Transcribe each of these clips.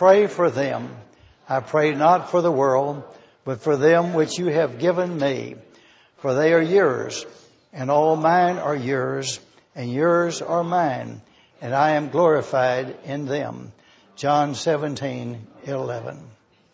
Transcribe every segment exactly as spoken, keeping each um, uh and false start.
pray for them. I pray not for the world, but for them which you have given me. For they are yours, and all mine are yours, and yours are mine, and I am glorified in them. John seventeen eleven.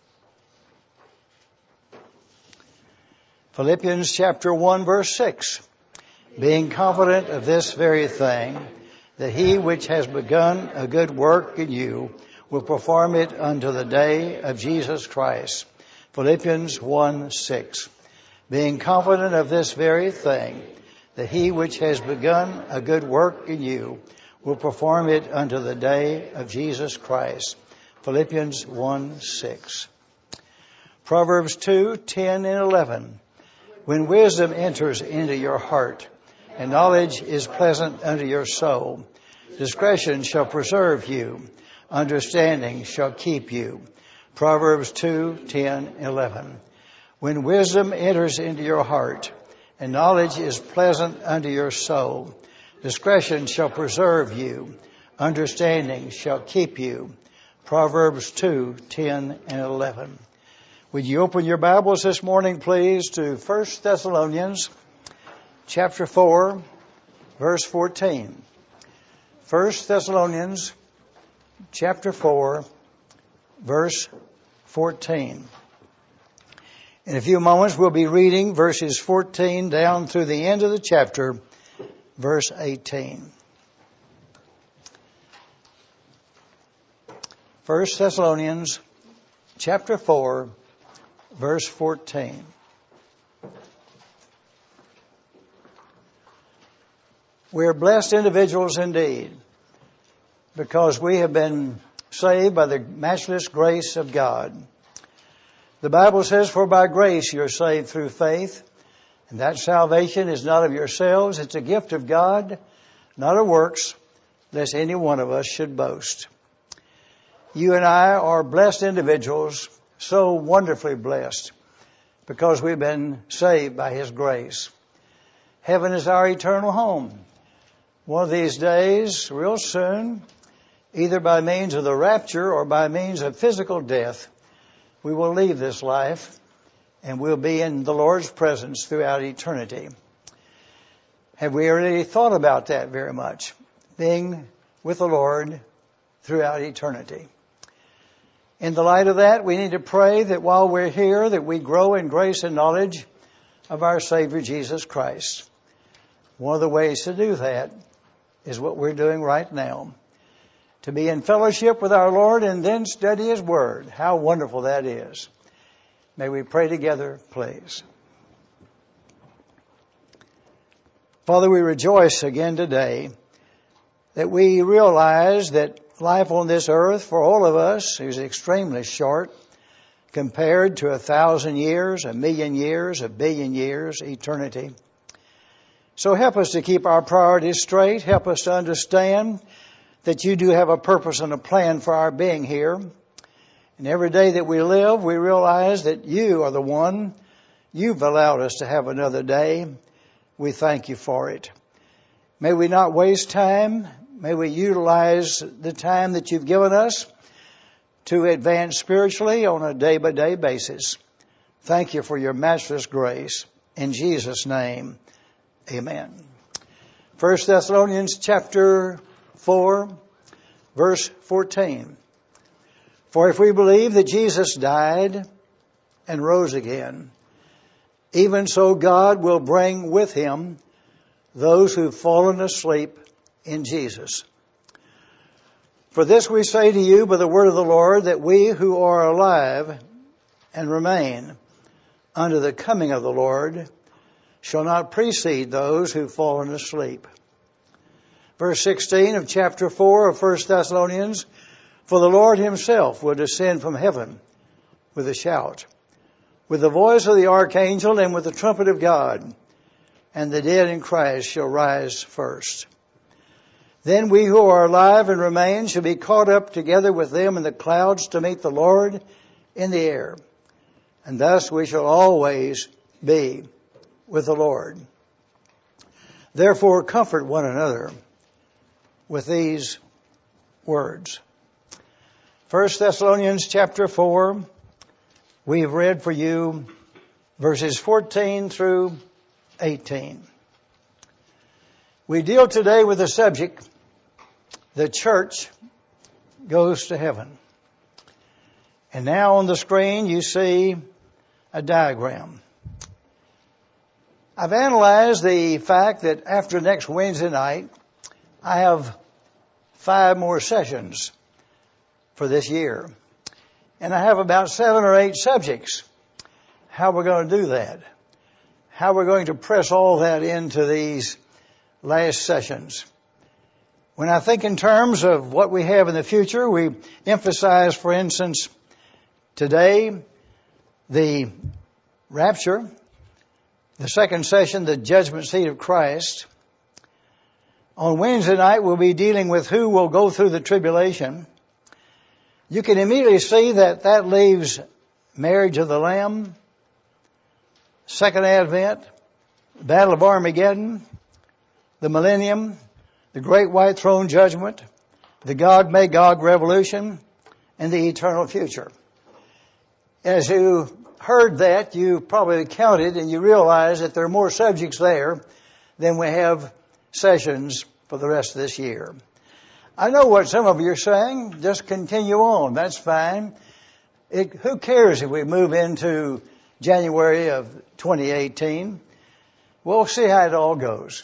Philippians chapter one verse six. Being confident of this very thing, that he which has begun a good work in you will perform it unto the day of Jesus Christ. Philippians one six. Being confident of this very thing, that he which has begun a good work in you will perform it unto the day of Jesus Christ. Philippians one six. Proverbs two ten and eleven. When wisdom enters into your heart, and knowledge is pleasant unto your soul, discretion shall preserve you, understanding shall keep you. Proverbs two ten eleven. When wisdom enters into your heart, and knowledge is pleasant unto your soul, discretion shall preserve you, understanding shall keep you. Proverbs two ten and eleven. Would you open your Bibles this morning, please, to First Thessalonians chapter four, verse fourteen. First Thessalonians chapter four, verse fourteen. In a few moments, we'll be reading verses fourteen down through the end of the chapter, verse eighteen. First Thessalonians chapter four, verse fourteen. We are blessed individuals indeed, because we have been saved by the matchless grace of God. The Bible says, for by grace you are saved through faith, and that salvation is not of yourselves, it's a gift of God, not of works, lest any one of us should boast. You and I are blessed individuals, so wonderfully blessed, because we've been saved by His grace. Heaven is our eternal home. One of these days, real soon, either by means of the rapture or by means of physical death, we will leave this life and we'll be in the Lord's presence throughout eternity. Have we already thought about that very much? Being with the Lord throughout eternity. In the light of that, we need to pray that while we're here, that we grow in grace and knowledge of our Savior Jesus Christ. One of the ways to do that is what we're doing right now. To be in fellowship with our Lord and then study His Word. How wonderful that is. May we pray together, please. Father, we rejoice again today that we realize that life on this earth for all of us is extremely short compared to a thousand years, a million years, a billion years, eternity. So help us to keep our priorities straight. Help us to understand that you do have a purpose and a plan for our being here. And every day that we live, we realize that you are the one. You've allowed us to have another day. We thank you for it. May we not waste time. May we utilize the time that you've given us to advance spiritually on a day-by-day basis. Thank you for your matchless grace. In Jesus' name, amen. First Thessalonians chapter four, verse fourteen. For if we believe that Jesus died and rose again, even so God will bring with Him those who've fallen asleep in Jesus. For this we say to you by the word of the Lord, that we who are alive and remain unto the coming of the Lord shall not precede those who've fallen asleep. Verse sixteen of chapter four of First Thessalonians, for the Lord Himself will descend from heaven with a shout, with the voice of the archangel and with the trumpet of God, and the dead in Christ shall rise first. Then we who are alive and remain shall be caught up together with them in the clouds to meet the Lord in the air. And thus we shall always be with the Lord. Therefore comfort one another with these words. First Thessalonians chapter four, we have read for you verses fourteen through eighteen. We deal today with the subject, the church goes to heaven. And now on the screen you see a diagram. I've analyzed the fact that after next Wednesday night, I have five more sessions for this year. And I have about seven or eight subjects. How we're going to do that. How we're going to press all that into these last sessions. When I think in terms of what we have in the future, we emphasize, for instance, today, the rapture. The second session, the judgment seat of Christ. On Wednesday night, we'll be dealing with who will go through the tribulation. You can immediately see that that leaves marriage of the Lamb, Second Advent, Battle of Armageddon, the Millennium, the Great White Throne Judgment, the Gog-Magog Revolution, and the eternal future. As you heard that, you probably counted and you realize that there are more subjects there than we have sessions for the rest of this year. I know what some of you are saying. Just continue on. That's fine. It, who cares if we move into January of twenty eighteen? We'll see how it all goes.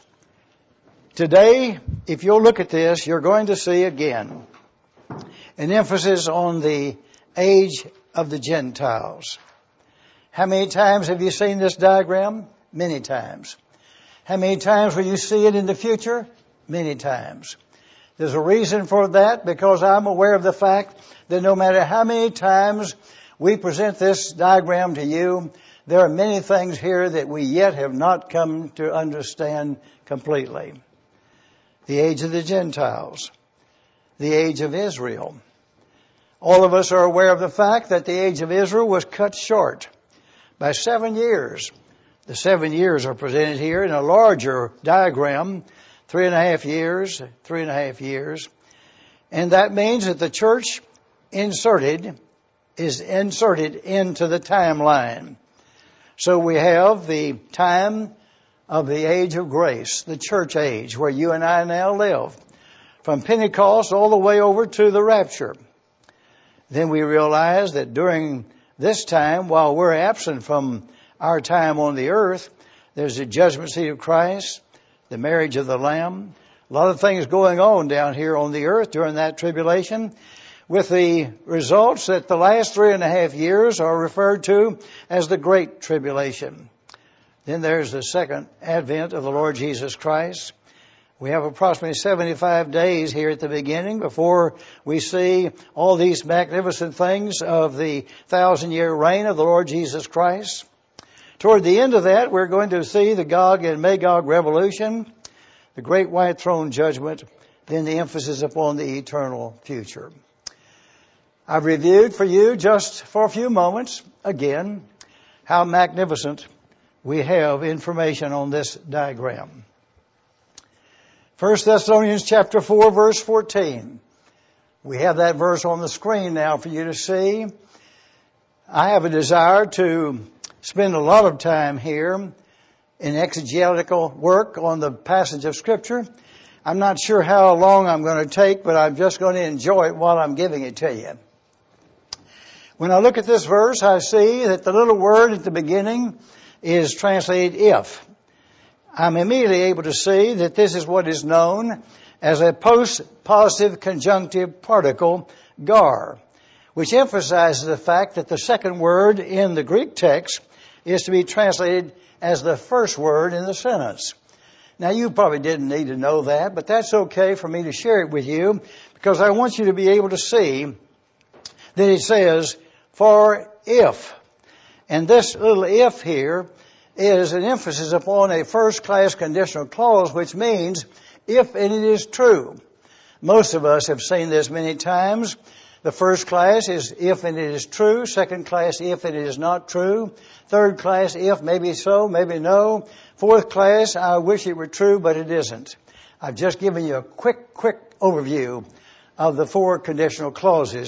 Today, if you'll look at this, you're going to see again an emphasis on the age of the Gentiles. How many times have you seen this diagram? Many times. How many times will you see it in the future? Many times. There's a reason for that, because I'm aware of the fact that no matter how many times we present this diagram to you, there are many things here that we yet have not come to understand completely. The age of the Gentiles. The age of Israel. All of us are aware of the fact that the age of Israel was cut short by seven years. The seven years are presented here in a larger diagram. Three and a half years, three and a half years. And that means that the church inserted is inserted into the timeline. So we have the time of the age of grace, the church age, where you and I now live, from Pentecost all the way over to the rapture. Then we realize that during this time, while we're absent from our time on the earth, there's the judgment seat of Christ, the marriage of the Lamb, a lot of things going on down here on the earth during that tribulation, with the results that the last three and a half years are referred to as the Great Tribulation. Then there's the second advent of the Lord Jesus Christ. We have approximately seventy-five days here at the beginning before we see all these magnificent things of the thousand-year reign of the Lord Jesus Christ. Toward the end of that, we're going to see the Gog and Magog Revolution, the Great White Throne Judgment, then the emphasis upon the eternal future. I've reviewed for you just for a few moments, again, how magnificent we have information on this diagram. First Thessalonians chapter four, verse fourteen. We have that verse on the screen now for you to see. I have a desire to spend a lot of time here in exegetical work on the passage of Scripture. I'm not sure how long I'm going to take, but I'm just going to enjoy it while I'm giving it to you. When I look at this verse, I see that the little word at the beginning is translated if. I'm immediately able to see that this is what is known as a post-positive conjunctive particle, gar, which emphasizes the fact that the second word in the Greek text is to be translated as the first word in the sentence. Now, you probably didn't need to know that, but that's okay for me to share it with you, because I want you to be able to see that it says, for if. And this little if here is an emphasis upon a first-class conditional clause, which means if and it is true. Most of us have seen this many times. The first class is if and it is true. Second class, if it is not true. Third class, if maybe so, maybe no. Fourth class, I wish it were true, but it isn't. I've just given you a quick, quick overview of the four conditional clauses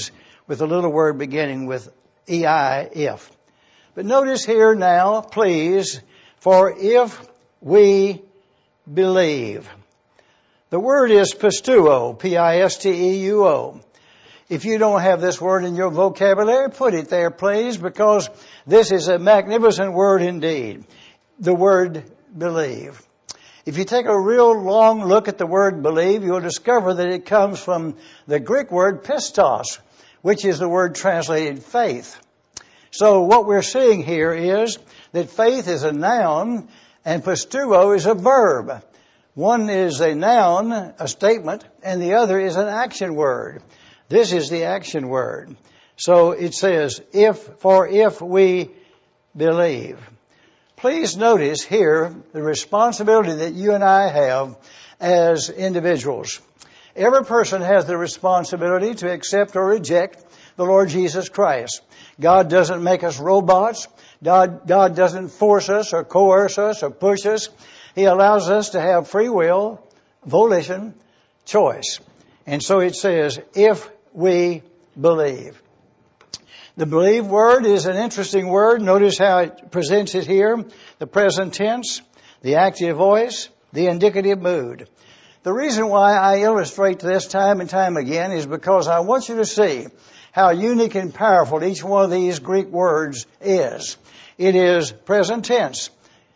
with a little word beginning with E I, if. But notice here now, please, for if we believe. The word is pistuo, P I S T E U O. If you don't have this word in your vocabulary, put it there, please, because this is a magnificent word indeed. The word believe. If you take a real long look at the word believe, you'll discover that it comes from the Greek word pistos, which is the word translated faith. So what we're seeing here is that faith is a noun and pistuo is a verb. One is a noun, a statement, and the other is an action word. This is the action word. So it says, if, for if we believe. Please notice here the responsibility that you and I have as individuals. Every person has the responsibility to accept or reject the Lord Jesus Christ. God doesn't make us robots. God, God doesn't force us or coerce us or push us. He allows us to have free will, volition, choice. And so it says, if we believe. The believe word is an interesting word. Notice how it presents it here. The present tense, the active voice, the indicative mood. The reason why I illustrate this time and time again is because I want you to see how unique and powerful each one of these Greek words is. It is present tense.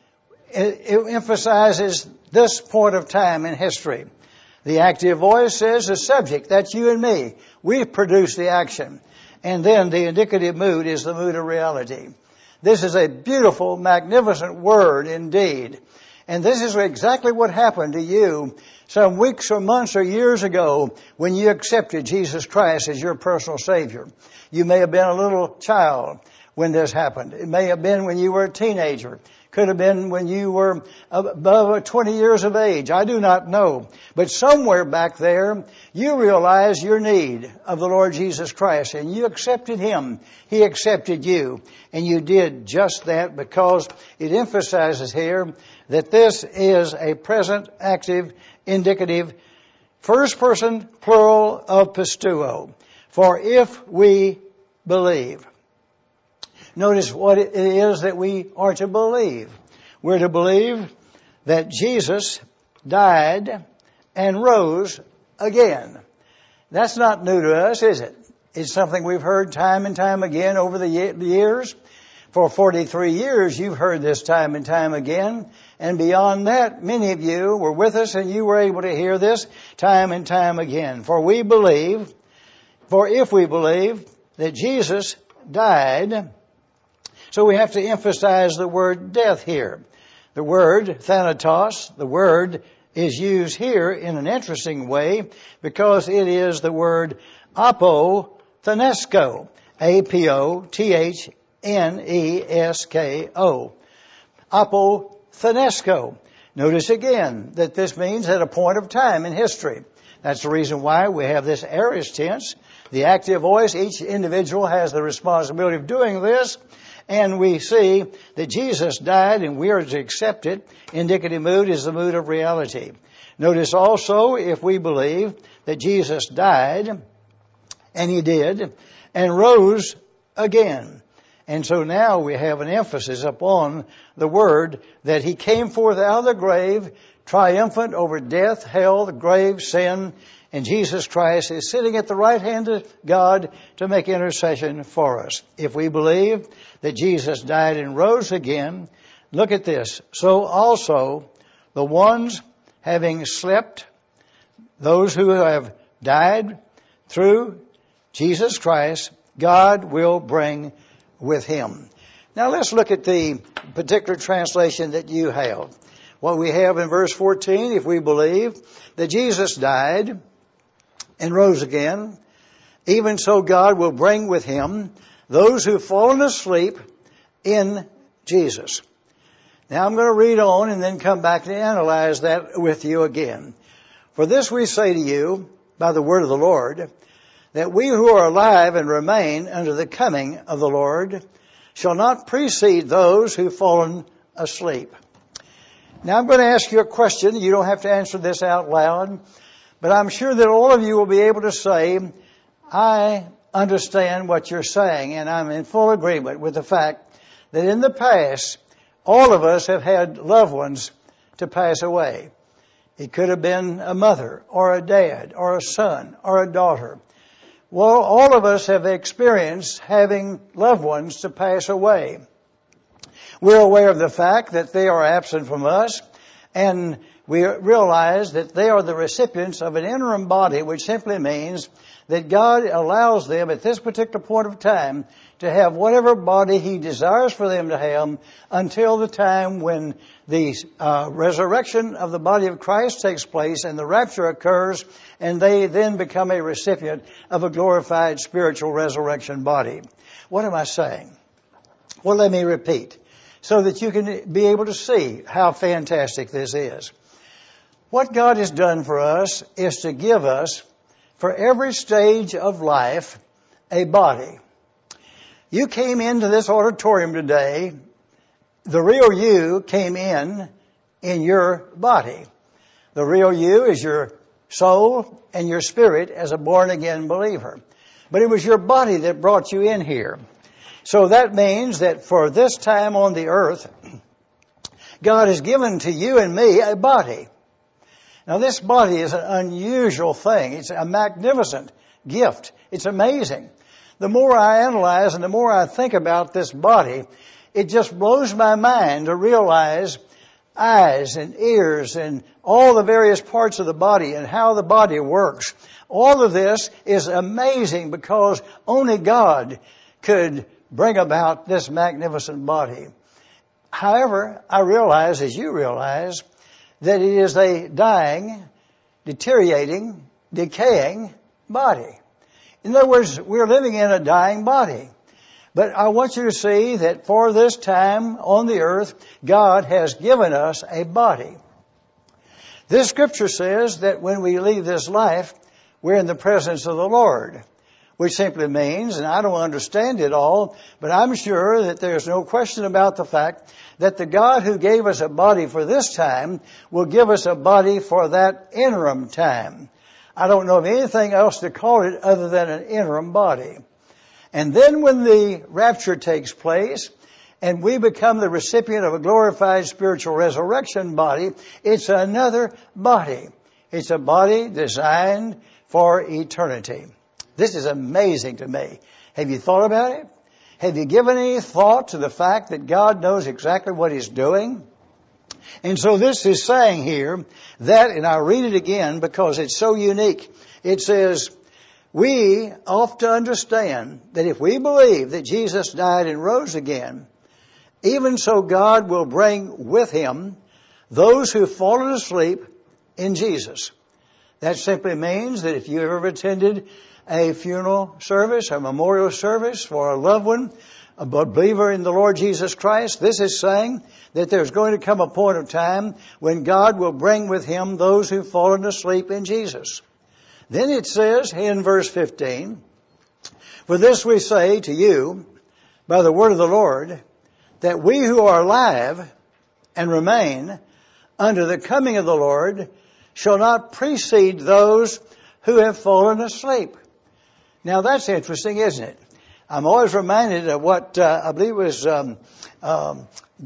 It, it emphasizes this point of time in history. The active voice says the subject, that's you and me. We produce the action. And then the indicative mood is the mood of reality. This is a beautiful, magnificent word indeed. And this is exactly what happened to you some weeks or months or years ago when you accepted Jesus Christ as your personal Savior. You may have been a little child when this happened. It may have been when you were a teenager. Could have been when you were above twenty years of age. I do not know. But somewhere back there, you realized your need of the Lord Jesus Christ and you accepted Him. He accepted you. And you did just that because it emphasizes here that this is a present, active, indicative, first person, plural of pistuo. For if we believe. Notice what it is that we are to believe. We're to believe that Jesus died and rose again. That's not new to us, is it? It's something we've heard time and time again over the years. For forty-three years, you've heard this time and time again. And beyond that, many of you were with us and you were able to hear this time and time again. For we believe, for if we believe that Jesus died. So we have to emphasize the word death here. The word thanatos, the word is used here in an interesting way because it is the word apothenesko, A P O T H N E S K O. Apothenesko. Notice again that this means at a point of time in history. That's the reason why we have this aorist tense, the active voice. Each individual has the responsibility of doing this. And we see that Jesus died and we are to accept it. Indicative mood is the mood of reality. Notice also, if we believe that Jesus died, and He did, and rose again. And so now we have an emphasis upon the word that He came forth out of the grave, triumphant over death, hell, the grave, sin, and Jesus Christ is sitting at the right hand of God to make intercession for us. If we believe that Jesus died and rose again, look at this. So also the ones having slept, those who have died through Jesus Christ, God will bring with Him. Now let's look at the particular translation that you have. What we have in verse fourteen, if we believe that Jesus died and rose again, even so God will bring with Him those who've fallen asleep in Jesus. Now I'm going to read on and then come back to analyze that with you again. For this we say to you by the word of the Lord, that we who are alive and remain unto the coming of the Lord shall not precede those who've fallen asleep. Now I'm going to ask you a question. You don't have to answer this out loud. But I'm sure that all of you will be able to say, I understand what you're saying, and I'm in full agreement with the fact that in the past, all of us have had loved ones to pass away. It could have been a mother or a dad or a son or a daughter. Well, all of us have experienced having loved ones to pass away. We're aware of the fact that they are absent from us, and we realize that they are the recipients of an interim body, which simply means that God allows them at this particular point of time to have whatever body He desires for them to have until the time when the uh, resurrection of the body of Christ takes place and the rapture occurs, and they then become a recipient of a glorified spiritual resurrection body. What am I saying? Well, let me repeat so that you can be able to see how fantastic this is. What God has done for us is to give us, for every stage of life, a body. You came into this auditorium today, the real you came in in your body. The real you is your soul and your spirit as a born-again believer. But it was your body that brought you in here. So that means that for this time on the earth, God has given to you and me a body. Now, this body is an unusual thing. It's a magnificent gift. It's amazing. The more I analyze and the more I think about this body, it just blows my mind to realize eyes and ears and all the various parts of the body and how the body works. All of this is amazing because only God could bring about this magnificent body. However, I realize, as you realize, that it is a dying, deteriorating, decaying body. In other words, we're living in a dying body. But I want you to see that for this time on the earth, God has given us a body. This scripture says that when we leave this life, we're in the presence of the Lord, which simply means, and I don't understand it all, but I'm sure that there's no question about the fact that the God who gave us a body for this time will give us a body for that interim time. I don't know of anything else to call it other than an interim body. And then when the rapture takes place and we become the recipient of a glorified spiritual resurrection body, it's another body. It's a body designed for eternity. This is amazing to me. Have you thought about it? Have you given any thought to the fact that God knows exactly what He's doing? And so this is saying here that, and I'll read it again because it's so unique. It says, we ought to understand that if we believe that Jesus died and rose again, even so God will bring with Him those who've fallen asleep in Jesus. That simply means that if you ever attended a funeral service, a memorial service for a loved one, a believer in the Lord Jesus Christ, this is saying that there's going to come a point of time when God will bring with Him those who've fallen asleep in Jesus. Then it says in verse fifteen, for this we say to you by the word of the Lord, that we who are alive and remain unto the coming of the Lord shall not precede those who have fallen asleep. Now that's interesting, isn't it? I'm always reminded of what uh, I believe was um, um,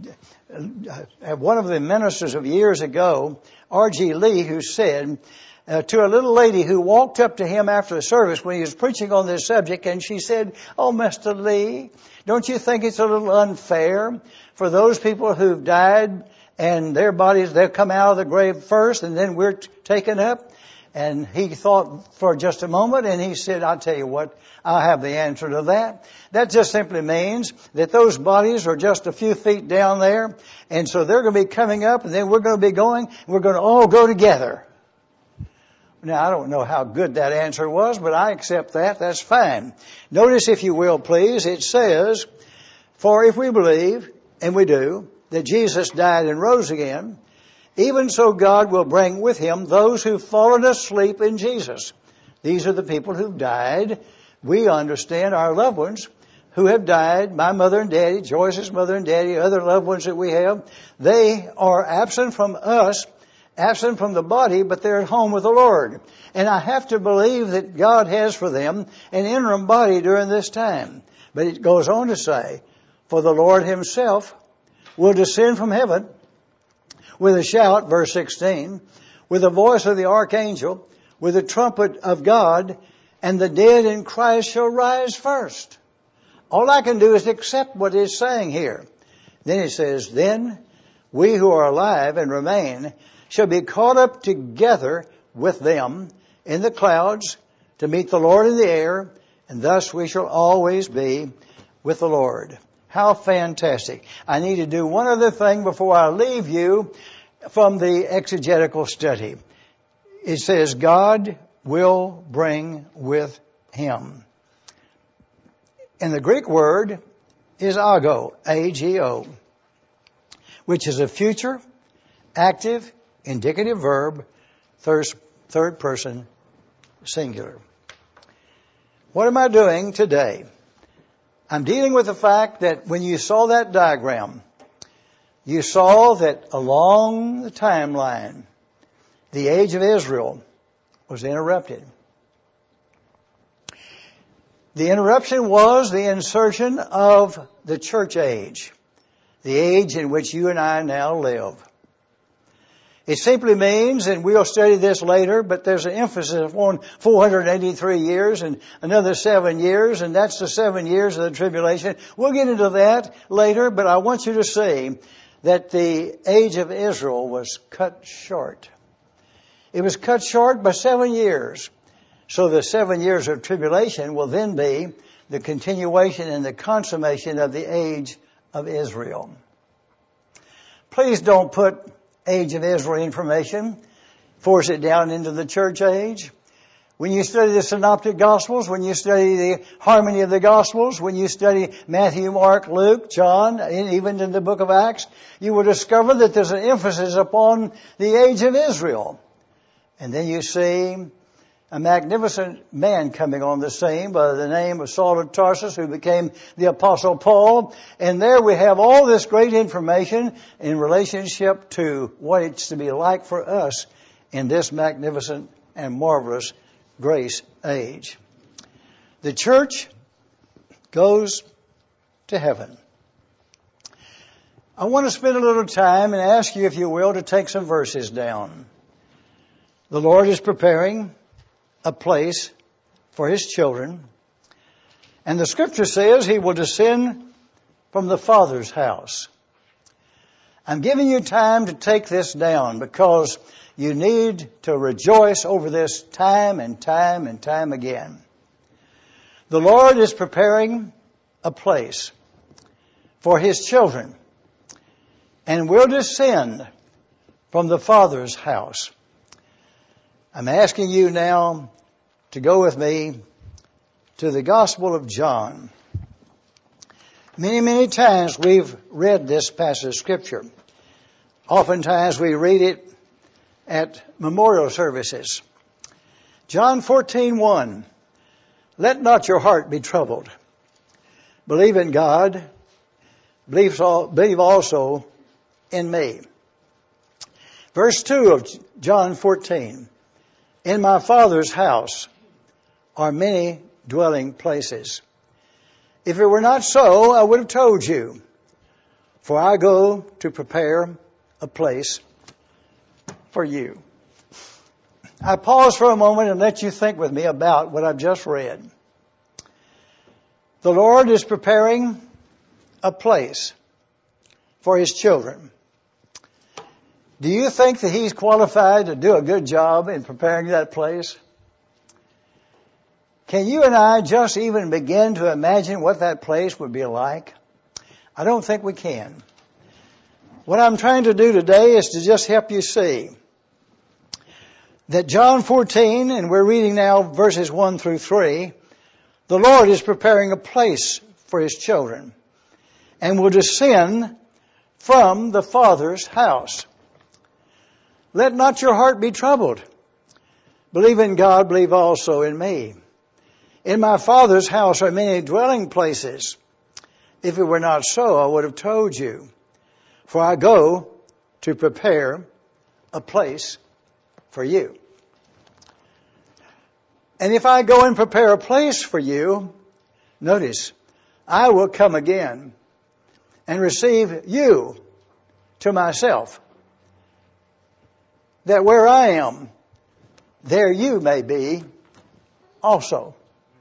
one of the ministers of years ago, R G Lee, who said uh, to a little lady who walked up to him after the service when he was preaching on this subject, and she said, "Oh, Mister Lee, don't you think it's a little unfair for those people who've died and their bodies, they'll come out of the grave first and then we're t- taken up?" And he thought for just a moment and he said, "I'll tell you what, I'll have the answer to that. That just simply means that those bodies are just a few feet down there, and so they're going to be coming up, and then we're going to be going, and we're going to all go together." Now, I don't know how good that answer was, but I accept that. That's fine. Notice, if you will, please, it says, for if we believe, and we do, that Jesus died and rose again, even so God will bring with Him those who've fallen asleep in Jesus. These are the people who've died. We understand our loved ones who have died, my mother and daddy, Joyce's mother and daddy, other loved ones that we have. They are absent from us absent from the body, but they're at home with the Lord. And I have to believe that God has for them an interim body during this time. But it goes on to say, for the Lord himself will descend from heaven with a shout, verse sixteen, with the voice of the archangel, with the trumpet of God, and the dead in Christ shall rise first. All I can do is accept what it's saying here. Then it says, then we who are alive and remain shall be caught up together with them in the clouds to meet the Lord in the air, and thus we shall always be with the Lord. How fantastic. I need to do one other thing before I leave you from the exegetical study. It says, God will bring with him. And the Greek word is ago, A G O, which is a future, active, indicative verb, third, third person, singular. What am I doing today? I'm dealing with the fact that when you saw that diagram, you saw that along the timeline, the age of Israel was interrupted. The interruption was the insertion of the church age, the age in which you and I now live. It simply means, and we'll study this later, but there's an emphasis on four hundred eighty-three years and another seven years, and that's the seven years of the tribulation. We'll get into that later, but I want you to see that the age of Israel was cut short. It was cut short by seven years. So the seven years of tribulation will then be the continuation and the consummation of the age of Israel. Please don't put age of Israel information, force it down into the church age. When you study the Synoptic Gospels, when you study the harmony of the Gospels, when you study Matthew, Mark, Luke, John, and even in the book of Acts, you will discover that there's an emphasis upon the age of Israel. And then you see a magnificent man coming on the scene by the name of Saul of Tarsus, who became the Apostle Paul. And there we have all this great information in relationship to what it's to be like for us in this magnificent and marvelous grace age. The church goes to heaven. I want to spend a little time and ask you, if you will, to take some verses down. The Lord is preparing a place for his children. And the scripture says he will descend from the Father's house. I'm giving you time to take this down because you need to rejoice over this time and time and time again. The Lord is preparing a place for his children and will descend from the Father's house. I'm asking you now to go with me to the Gospel of John. Many, many times we've read this passage of Scripture. Oftentimes we read it at memorial services. John fourteen one. Let not your heart be troubled. Believe in God. Believe also in me. Verse two of John fourteen. In my Father's house are many dwelling places. If it were not so, I would have told you. For I go to prepare a place for you. I pause for a moment and let you think with me about what I've just read. The Lord is preparing a place for his children. Do you think that he's qualified to do a good job in preparing that place? Can you and I just even begin to imagine what that place would be like? I don't think we can. What I'm trying to do today is to just help you see that John fourteen, and we're reading now verses one through three, the Lord is preparing a place for his children and will descend from the Father's house. Let not your heart be troubled. Believe in God, believe also in me. In my Father's house are many dwelling places. If it were not so, I would have told you. For I go to prepare a place for you. And if I go and prepare a place for you, notice, I will come again and receive you to myself, that where I am, there you may be also.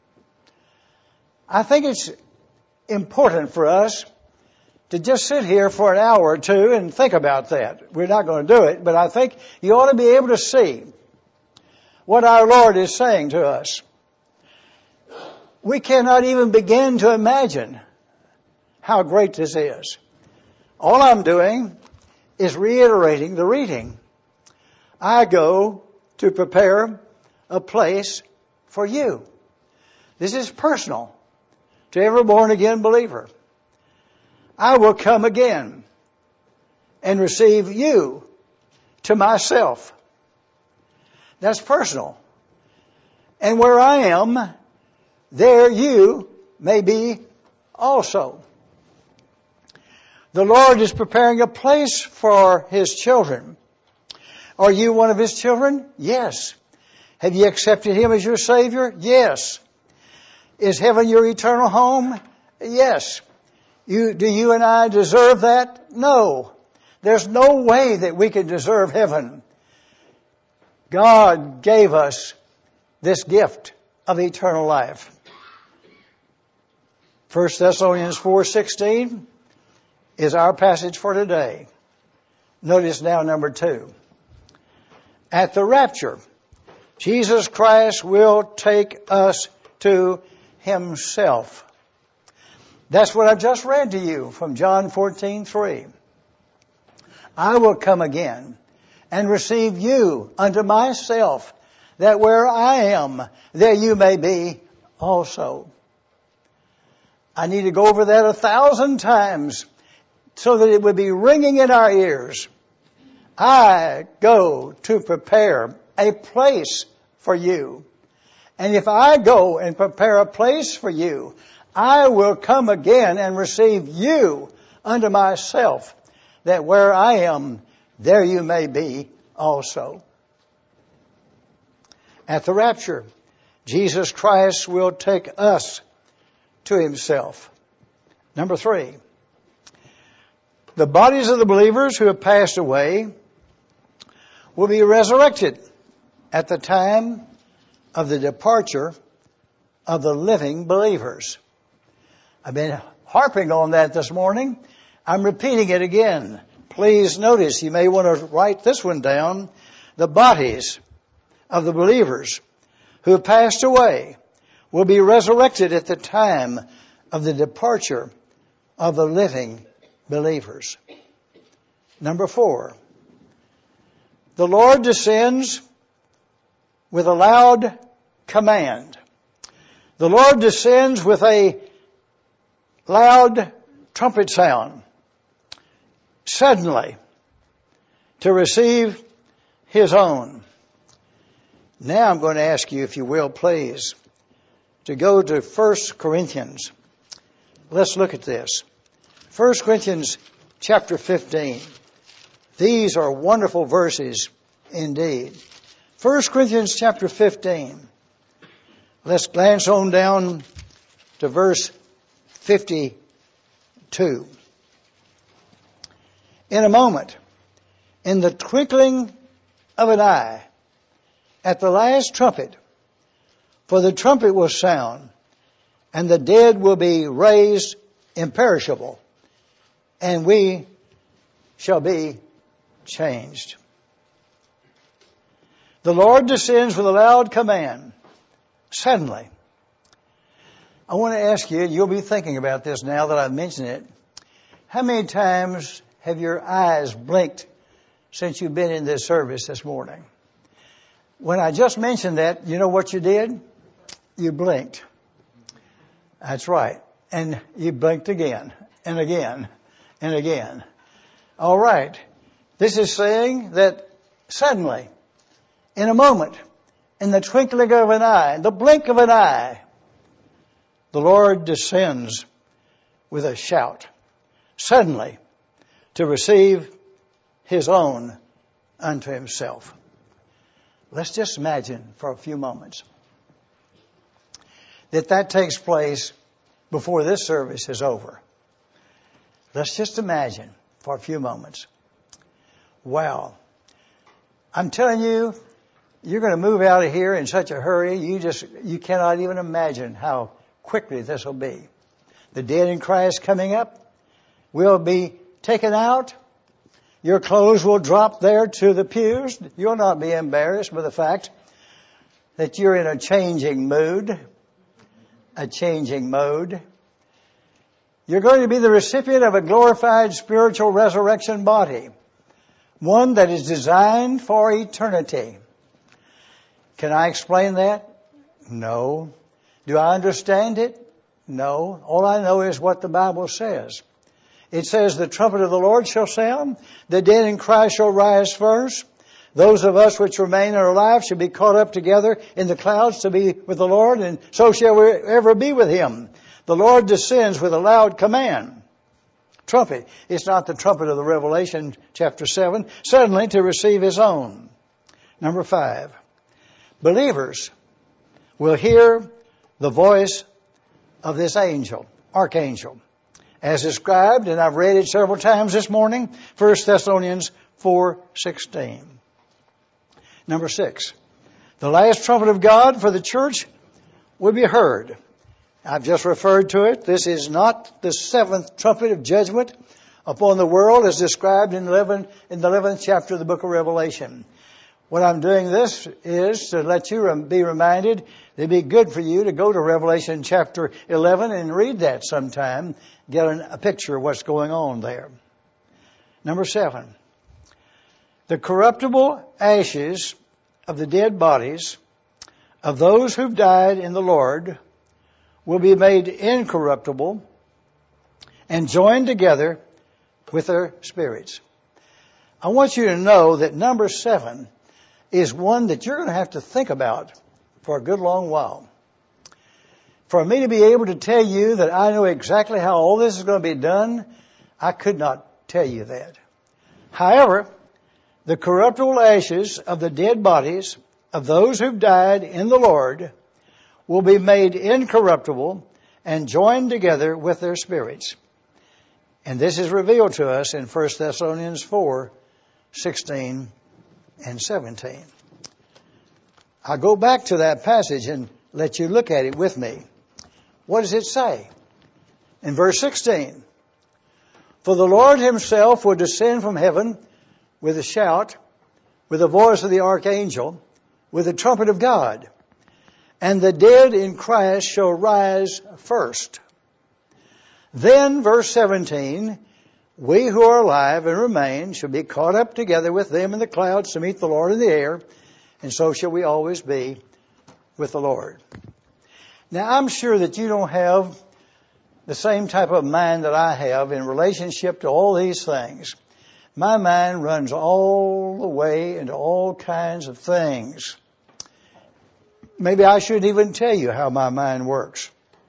I think it's important for us to just sit here for an hour or two and think about that. We're not going to do it, but I think you ought to be able to see what our Lord is saying to us. We cannot even begin to imagine how great this is. All I'm doing is reiterating the reading. I go to prepare a place for you. This is personal to every born-again believer. I will come again and receive you to myself. That's personal. And where I am, there you may be also. The Lord is preparing a place for His children. Are you one of His children? Yes. Have you accepted Him as your Savior? Yes. Is heaven your eternal home? Yes. You, do you and I deserve that? No. There's no way that we can deserve heaven. God gave us this gift of eternal life. First Thessalonians four sixteen is our passage for today. Notice now number two. At the rapture, Jesus Christ will take us to Himself. That's what I just read to you from John fourteen three. I will come again and receive you unto myself, that where I am, there you may be also. I need to go over that a thousand times so that it would be ringing in our ears. I go to prepare a place for you. And if I go and prepare a place for you, I will come again and receive you unto myself, that where I am, there you may be also. At the rapture, Jesus Christ will take us to Himself. Number three, the bodies of the believers who have passed away will be resurrected at the time of the departure of the living believers. I've been harping on that this morning. I'm repeating it again. Please notice, you may want to write this one down. The bodies of the believers who have passed away will be resurrected at the time of the departure of the living believers. Number four, the Lord descends with a loud command. The Lord descends with a loud trumpet sound, suddenly, to receive His own. Now I'm going to ask you, if you will, please, to go to First Corinthians. Let's look at this. First Corinthians chapter fifteen. These are wonderful verses indeed. First Corinthians chapter fifteen. Let's glance on down to verse fifty-two. In a moment, in the twinkling of an eye, at the last trumpet, for the trumpet will sound, and the dead will be raised imperishable, and we shall be changed. The Lord descends with a loud command, suddenly. I want to ask you, you'll be thinking about this now that I've mentioned it. How many times have your eyes blinked since you've been in this service this morning? When I just mentioned that, you know what you did? You blinked. That's right. And you blinked again and again and again. All right. This is saying that suddenly, in a moment, in the twinkling of an eye, the blink of an eye, the Lord descends with a shout, suddenly, to receive His own unto himself. Let's just imagine for a few moments that that takes place before this service is over. Let's just imagine for a few moments. Wow. I'm telling you, you're going to move out of here in such a hurry, you just, you cannot even imagine how quickly this will be. The dead in Christ coming up will be taken out. Your clothes will drop there to the pews. You'll not be embarrassed by the fact that you're in a changing mood. A changing mode. You're going to be the recipient of a glorified spiritual resurrection body. One that is designed for eternity. Can I explain that? No. Do I understand it? No. All I know is what the Bible says. It says, the trumpet of the Lord shall sound, the dead in Christ shall rise first. Those of us which remain are alive shall be caught up together in the clouds to be with the Lord, and so shall we ever be with Him. The Lord descends with a loud command. Trumpet. It's not the trumpet of the Revelation chapter seven. Suddenly to receive His own. Number five. Believers will hear the voice of this angel, archangel. As described, and I've read it several times this morning, First Thessalonians four sixteen. Number six, the last trumpet of God for the church will be heard. I've just referred to it. This is not the seventh trumpet of judgment upon the world as described in, eleven, in the eleventh chapter of the book of Revelation. What I'm doing this is to let you be reminded it'd be good for you to go to Revelation chapter eleven and read that sometime. Get a picture of what's going on there. Number seven. The corruptible ashes of the dead bodies of those who've died in the Lord will be made incorruptible and joined together with their spirits. I want you to know that number seven is one that you're going to have to think about for a good long while. For me to be able to tell you that I know exactly how all this is going to be done, I could not tell you that. However, the corruptible ashes of the dead bodies of those who've died in the Lord will be made incorruptible and joined together with their spirits. And this is revealed to us in First Thessalonians four sixteen and seventeen. I'll go back to that passage and let you look at it with me. What does it say? In verse sixteen, for the Lord Himself will descend from heaven with a shout, with the voice of the archangel, with the trumpet of God, and the dead in Christ shall rise first. Then, verse seventeen, we who are alive and remain shall be caught up together with them in the clouds to meet the Lord in the air, and so shall we always be with the Lord. Now, I'm sure that you don't have the same type of mind that I have in relationship to all these things. My mind runs all the way into all kinds of things. Maybe I shouldn't even tell you how my mind works.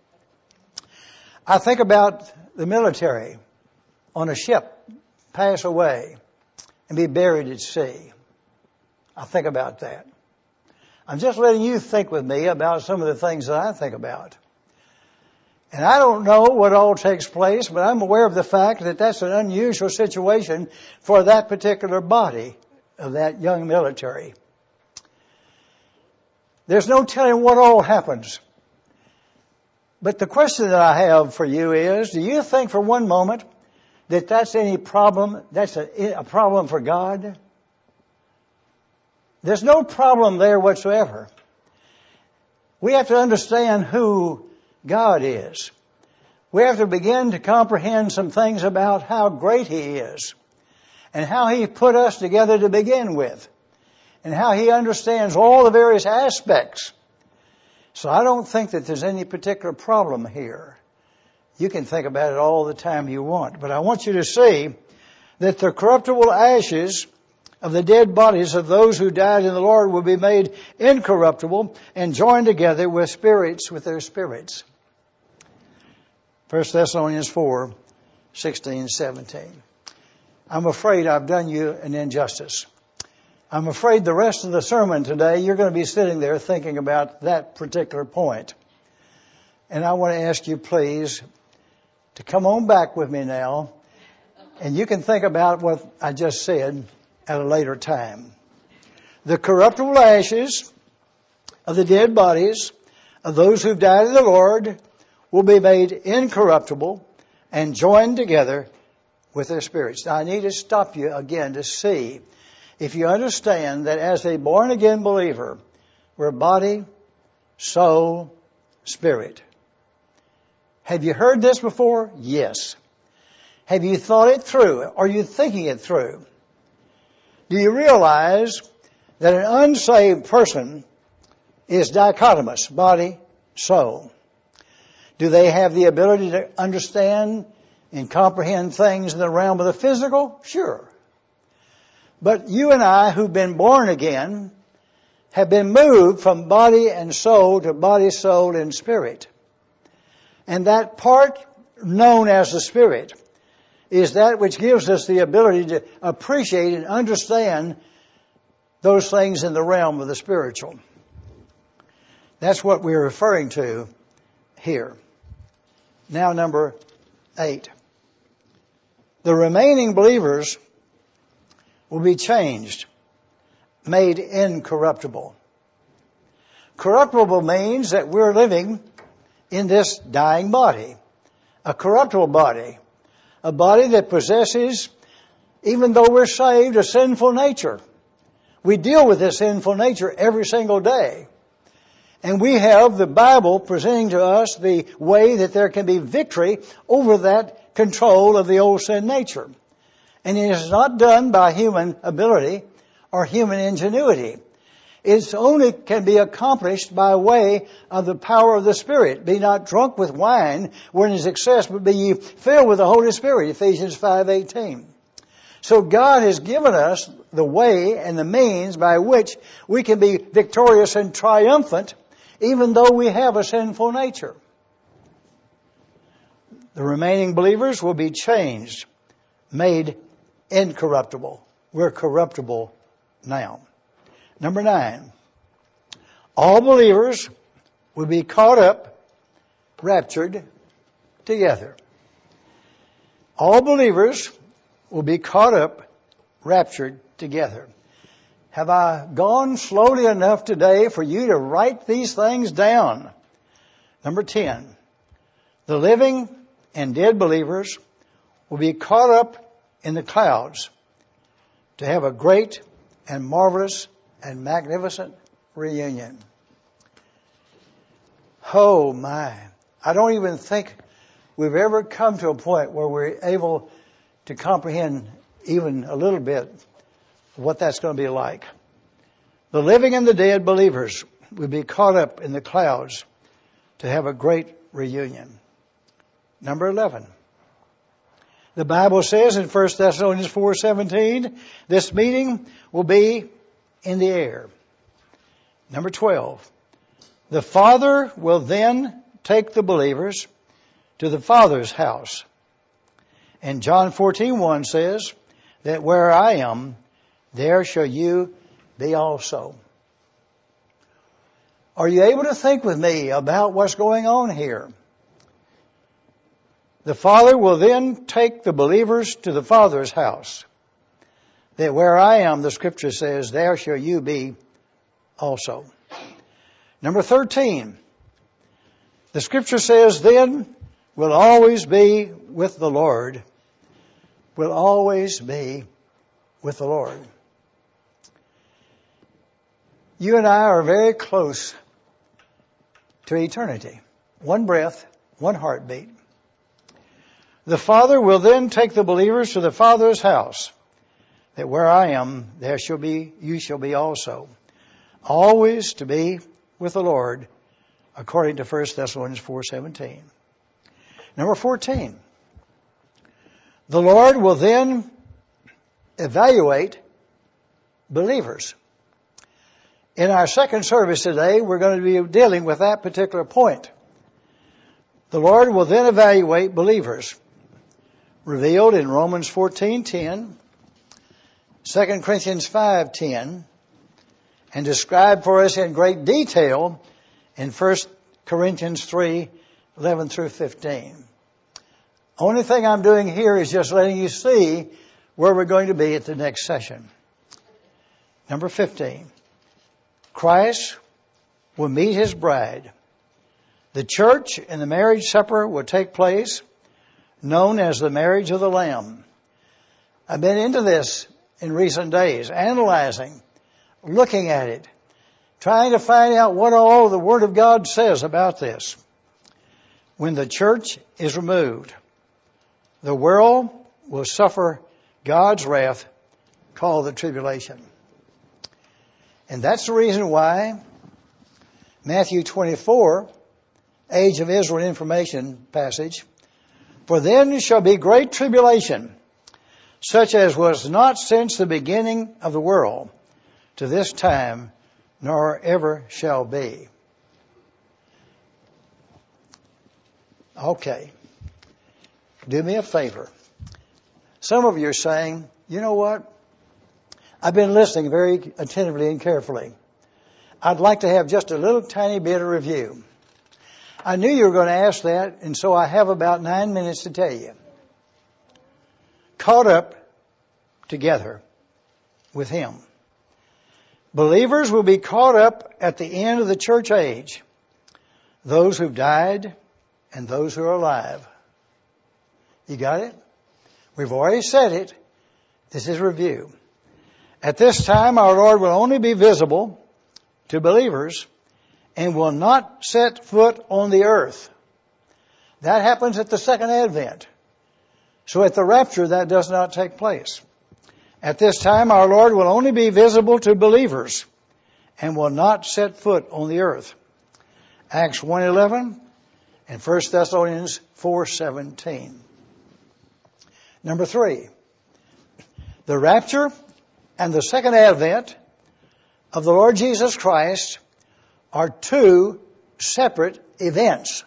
I think about the military on a ship pass away and be buried at sea. I think about that. I'm just letting you think with me about some of the things that I think about. And I don't know what all takes place, but I'm aware of the fact that that's an unusual situation for that particular body of that young military. There's no telling what all happens. But the question that I have for you is, do you think for one moment that that's any problem, that's a, a problem for God? There's no problem there whatsoever. We have to understand who God is. We have to begin to comprehend some things about how great He is and how He put us together to begin with and how He understands all the various aspects. So I don't think that there's any particular problem here. You can think about it all the time you want. But I want you to see that the corruptible ashes of the dead bodies of those who died in the Lord will be made incorruptible and joined together with spirits, with their spirits. First Thessalonians four sixteen, seventeen. I'm afraid I've done you an injustice. I'm afraid the rest of the sermon today, you're going to be sitting there thinking about that particular point. And I want to ask you, please, to come on back with me now, and you can think about what I just said at a later time. The corruptible ashes of the dead bodies of those who've died in the Lord will be made incorruptible and joined together with their spirits. Now, I need to stop you again to see if you understand that as a born-again believer, we're body, soul, spirit. Have you heard this before? Yes. Have you thought it through? Are you thinking it through? Do you realize that an unsaved person is dichotomous, body, soul? Do they have the ability to understand and comprehend things in the realm of the physical? Sure. But you and I, who've been born again, have been moved from body and soul to body, soul, and spirit. And that part known as the spirit is that which gives us the ability to appreciate and understand those things in the realm of the spiritual. That's what we're referring to here. Now, number eight. The remaining believers will be changed, made incorruptible. Corruptible means that we're living in this dying body, a corruptible body, a body that possesses, even though we're saved, a sinful nature. We deal with this sinful nature every single day. And we have the Bible presenting to us the way that there can be victory over that control of the old sin nature. And it is not done by human ability or human ingenuity. It only can be accomplished by way of the power of the Spirit. Be not drunk with wine wherein is excess, but be ye filled with the Holy Spirit, Ephesians five eighteen. So God has given us the way and the means by which we can be victorious and triumphant even though we have a sinful nature. The remaining believers will be changed, made incorruptible. We're corruptible now. Number nine. All believers will be caught up, raptured together. All believers will be caught up, raptured together. Have I gone slowly enough today for you to write these things down? Number ten. The living and dead believers will be caught up in the clouds to have a great and marvelous and magnificent reunion. Oh my. I don't even think we've ever come to a point where we're able to comprehend even a little bit what that's going to be like. The living and the dead believers will be caught up in the clouds to have a great reunion. Number eleven. The Bible says in First Thessalonians four seventeen, this meeting will be in the air. Number twelve. The Father will then take the believers to the Father's house. And John fourteen one says that where I am, there shall you be also. Are you able to think with me about what's going on here? The Father will then take the believers to the Father's house. That where I am, the Scripture says, there shall you be also. Number thirteen. The Scripture says, then we'll always be with the Lord. We'll always be with the Lord. You and I are very close to eternity. One breath, one heartbeat. The Father will then take the believers to the Father's house, that where I am, there shall be, you shall be also. Always to be with the Lord, according to First Thessalonians four seventeen. Number fourteen. The Lord will then evaluate believers. In our second service today, we're going to be dealing with that particular point. The Lord will then evaluate believers, revealed in Romans fourteen ten Second Corinthians five ten, and described for us in great detail in First Corinthians three eleven through fifteen. Only thing I'm doing here is just letting you see where we're going to be at the next session. Number fifteen. Christ will meet His bride. The church and the marriage supper will take place, known as the marriage of the Lamb. I've been into this in recent days, analyzing, looking at it, trying to find out what all the Word of God says about this. When the church is removed, the world will suffer God's wrath, called the tribulation. And that's the reason why Matthew twenty-four, Age of Israel information passage, for then shall be great tribulation, such as was not since the beginning of the world to this time, nor ever shall be. Okay. Do me a favor. Some of you are saying, you know what? I've been listening very attentively and carefully. I'd like to have just a little tiny bit of review. I knew you were going to ask that, and so I have about nine minutes to tell you. Caught up together with Him. Believers will be caught up at the end of the church age. Those who've died and those who are alive. You got it? We've already said it. This is review. At this time, our Lord will only be visible to believers and will not set foot on the earth. That happens at the second advent. So at the rapture, that does not take place. At this time, our Lord will only be visible to believers and will not set foot on the earth. Acts one eleven and First Thessalonians four seventeen. Number three, the rapture and the second advent of the Lord Jesus Christ are two separate events.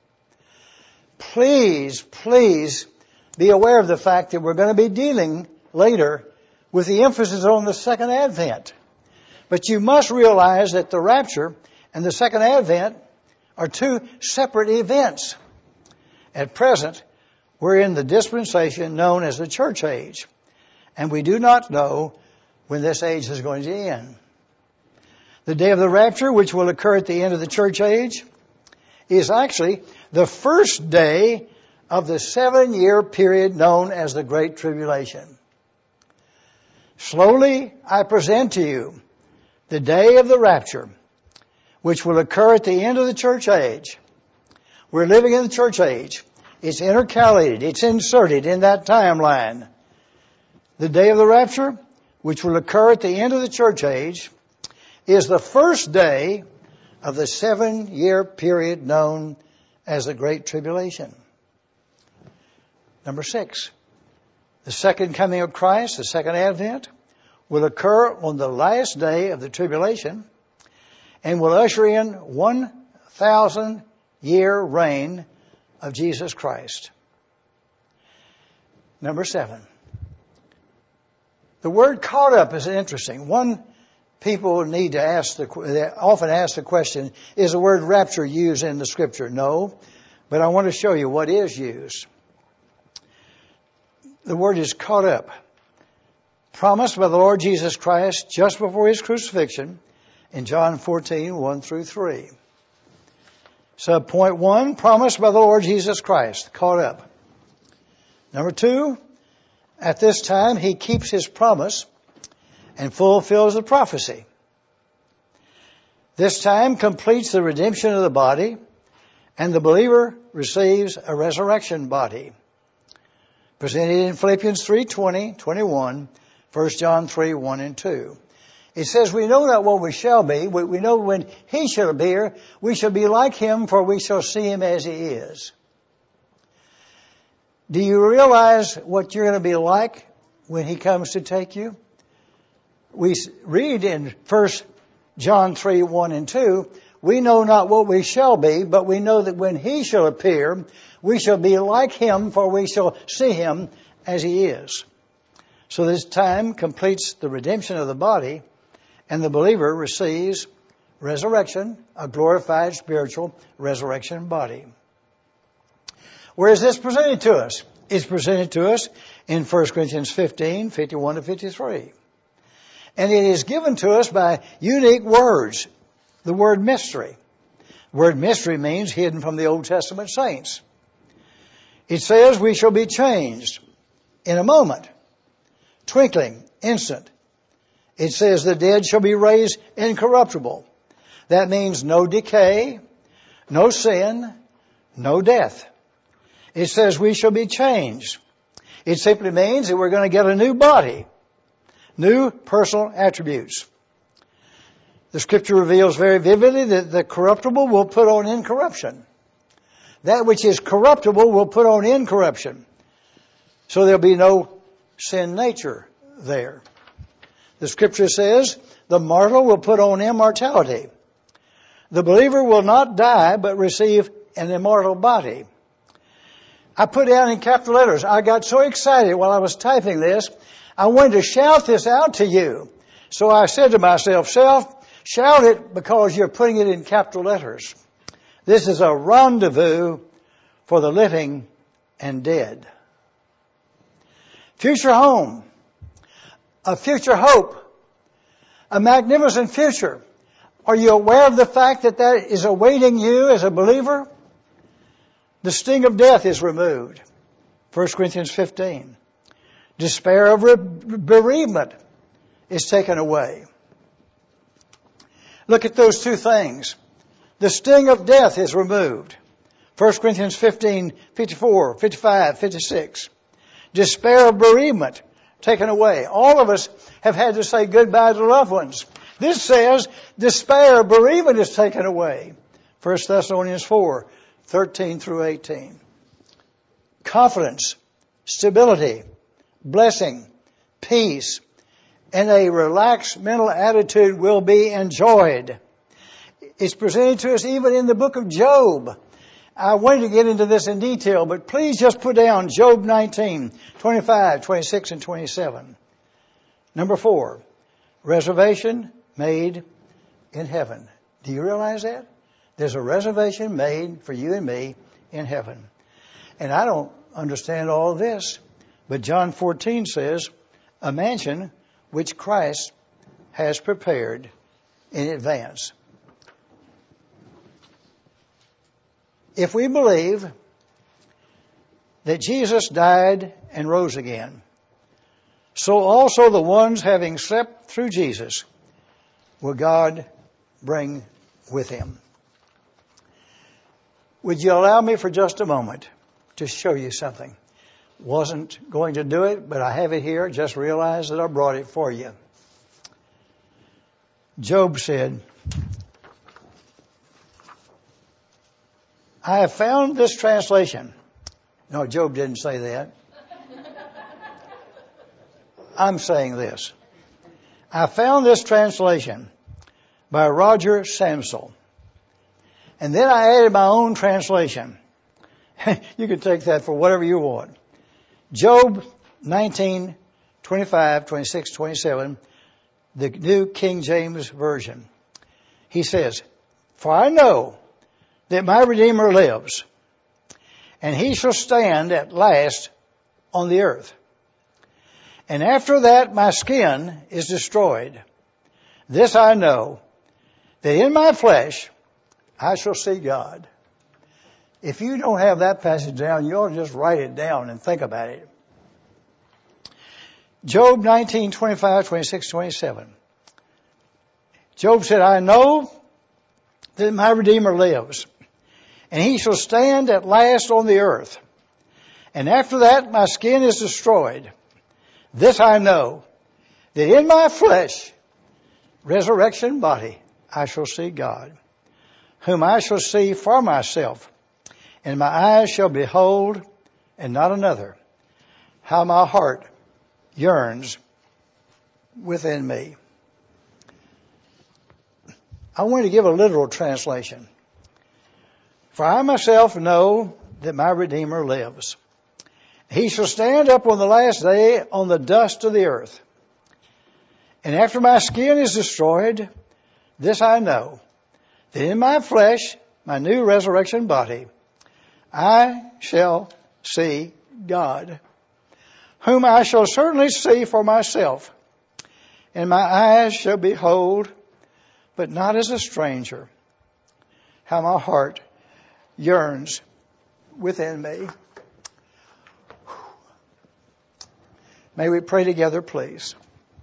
Please, please be aware of the fact that we're going to be dealing later with the emphasis on the second advent. But you must realize that the rapture and the second advent are two separate events. At present, we're in the dispensation known as the church age, and we do not know when this age is going to end. The day of the rapture, which will occur at the end of the church age, is actually the first day of the seven-year period known as the Great Tribulation. Slowly, I present to you the day of the rapture, which will occur at the end of the church age. We're living in the church age. It's intercalated. It's inserted in that timeline. The day of the rapture, which will occur at the end of the church age, is the first day of the seven-year period known as the Great Tribulation. Number six, the second coming of Christ, the second advent, will occur on the last day of the tribulation and will usher in one thousand year reign of Jesus Christ. Number seven. The word caught up is interesting. One people need to ask the, they often ask the question, is the word rapture used in the Scripture? No, but I want to show you what is used. The word is caught up. Promised by the Lord Jesus Christ just before His crucifixion in John fourteen, one through three. Sub point one, promised by the Lord Jesus Christ, caught up. Number two, at this time He keeps His promise and fulfills the prophecy. This time completes the redemption of the body, and the believer receives a resurrection body. Presented in Philippians three twenty, twenty-one, First John three, one and two. It says, we know not what we shall be. We know when He shall appear, we shall be like Him, for we shall see Him as He is. Do you realize what you're going to be like when He comes to take you? We read in First John three, one and two, we know not what we shall be, but we know that when He shall appear, we shall be like Him, for we shall see Him as He is. So this time completes the redemption of the body, and the believer receives resurrection, a glorified spiritual resurrection body. Where is this presented to us? It's presented to us in First Corinthians fifteen, fifty-one to fifty-three. And it is given to us by unique words. The word mystery. The word mystery means hidden from the Old Testament saints. It says we shall be changed in a moment, twinkling, instant. It says the dead shall be raised incorruptible. That means no decay, no sin, no death. It says we shall be changed. It simply means that we're going to get a new body, new personal attributes. The Scripture reveals very vividly that the corruptible will put on incorruption. That which is corruptible will put on incorruption. So there'll be no sin nature there. The Scripture says the mortal will put on immortality. The believer will not die but receive an immortal body. I put down in capital letters, I got so excited while I was typing this, I wanted to shout this out to you. So I said to myself, self, shout it because you're putting it in capital letters. This is a rendezvous for the living and dead. Future home, a future hope, a magnificent future. Are you aware of the fact that that is awaiting you as a believer? The sting of death is removed. First Corinthians fifteen. Despair of bereavement is taken away. Look at those two things. The sting of death is removed. First Corinthians fifteen, fifty-four, fifty-five, fifty-six. Despair of bereavement taken away. All of us have had to say goodbye to loved ones. This says despair, bereavement is taken away. First Thessalonians four, thirteen through eighteen. Confidence, stability, blessing, peace, and a relaxed mental attitude will be enjoyed. It's presented to us even in the book of Job. I wanted to get into this in detail, but please just put down Job nineteen, twenty-five, twenty-six, and twenty-seven. Number four, reservation made in heaven. Do you realize that? There's a reservation made for you and me in heaven. And I don't understand all of this, but John fourteen says, a mansion which Christ has prepared in advance. If we believe that Jesus died and rose again, so also the ones having slept through Jesus will God bring with him. Would you allow me for just a moment to show you something? Wasn't going to do it, but I have it here. Just realized that I brought it for you. Job said, I have found this translation. No, Job didn't say that. I'm saying this. I found this translation by Roger Samsel. And then I added my own translation. You can take that for whatever you want. Job nineteen, twenty-five, twenty-six, twenty-seven, the New King James Version. He says, for I know that my Redeemer lives, and he shall stand at last on the earth. And after that my skin is destroyed. This I know, that in my flesh I shall see God. If you don't have that passage down, you ought to just write it down and think about it. Job nineteen, twenty-five, twenty-six, twenty-seven. Job said, I know that my Redeemer lives, and he shall stand at last on the earth. And after that my skin is destroyed. This I know, that in my flesh, resurrection body, I shall see God, whom I shall see for myself, and my eyes shall behold, and not another, how my heart yearns within me. I want to give a literal translation. For I myself know that my Redeemer lives, He shall stand up on the last day on the dust of the earth. And after my skin is destroyed, this I know, that in my flesh, my new resurrection body, I shall see God, whom I shall certainly see for myself, and my eyes shall behold, but not as a stranger. How my heart yearns within me. May we pray together, please.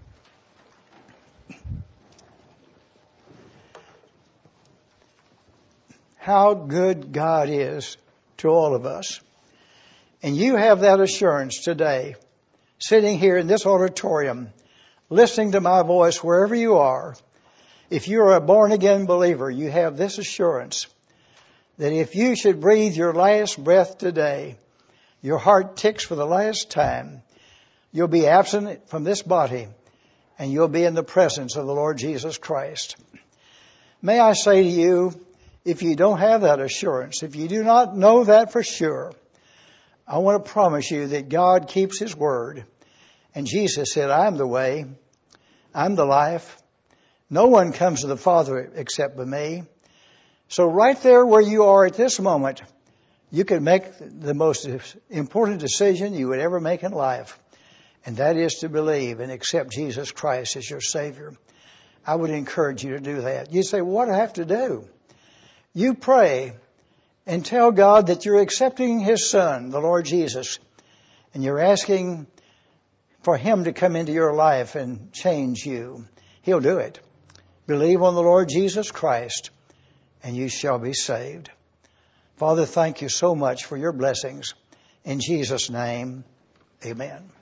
How good God is to all of us. And you have that assurance today, sitting here in this auditorium, listening to my voice wherever you are. If you are a born-again believer, you have this assurance that if you should breathe your last breath today, your heart ticks for the last time, you'll be absent from this body and you'll be in the presence of the Lord Jesus Christ. May I say to you, if you don't have that assurance, if you do not know that for sure, I want to promise you that God keeps His word. And Jesus said, I'm the way, I'm the life. No one comes to the Father except by me. So right there where you are at this moment, you can make the most important decision you would ever make in life. And that is to believe and accept Jesus Christ as your Savior. I would encourage you to do that. You say, well, what do I have to do? You pray and tell God that you're accepting His Son, the Lord Jesus, and you're asking for Him to come into your life and change you. He'll do it. Believe on the Lord Jesus Christ, and you shall be saved. Father, thank you so much for your blessings. In Jesus' name, amen.